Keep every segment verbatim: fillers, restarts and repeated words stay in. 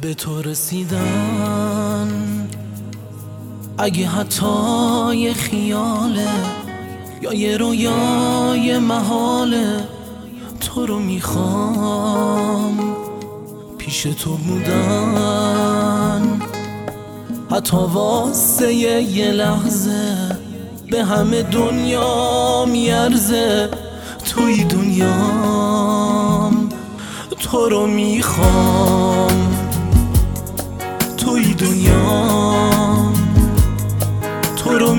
به تو رسیدن اگه حتی یه خیاله یا یه رویای محاله، تو رو میخوام پیش تو بودن، حتی واسه یه لحظه به همه دنیا میارزه. توی دنیام تو رو میخوام، توی دنیام تو رو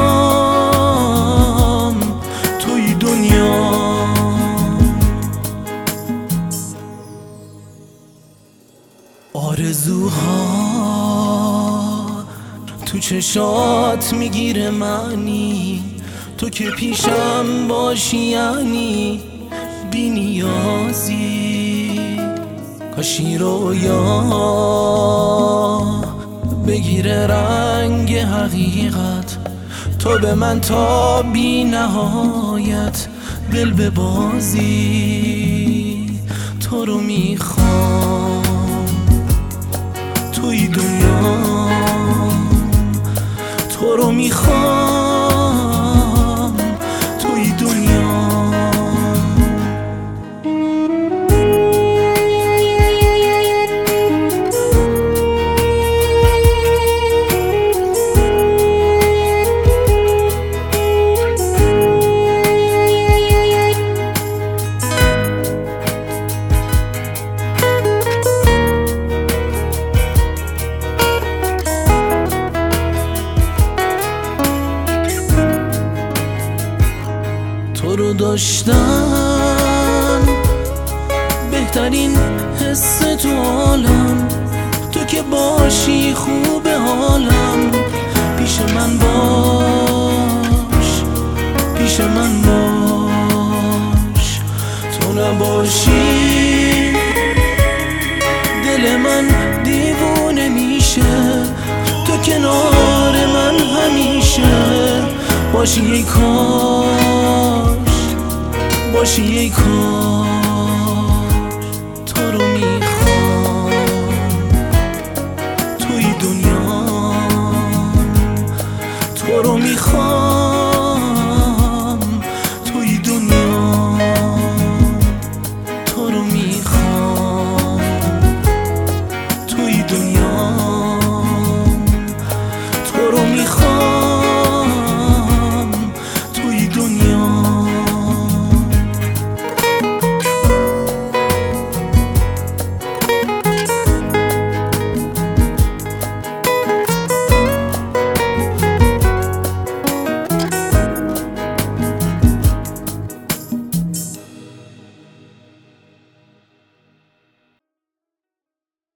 میخوام، توی دنیام. آرزوها تو چشات میگیره معنی، تو که پیشم باشی یعنی بی نیازی. کاشی رویا بگیره رنگ حقیقت، تو به من تا بی نهایت دل ببازی. تو رو میخوام توی دنیام، تو رو میخوام توی دنیام. تو رو داشتن بهترین حس تو عالم، تو که باشی خوبه حالم. پیش من باش، پیش من باش، تو نباشی دل من دیوونه میشه. تو کنار من همیشه باشی، ای کاش باشی، ای کاش تو رو می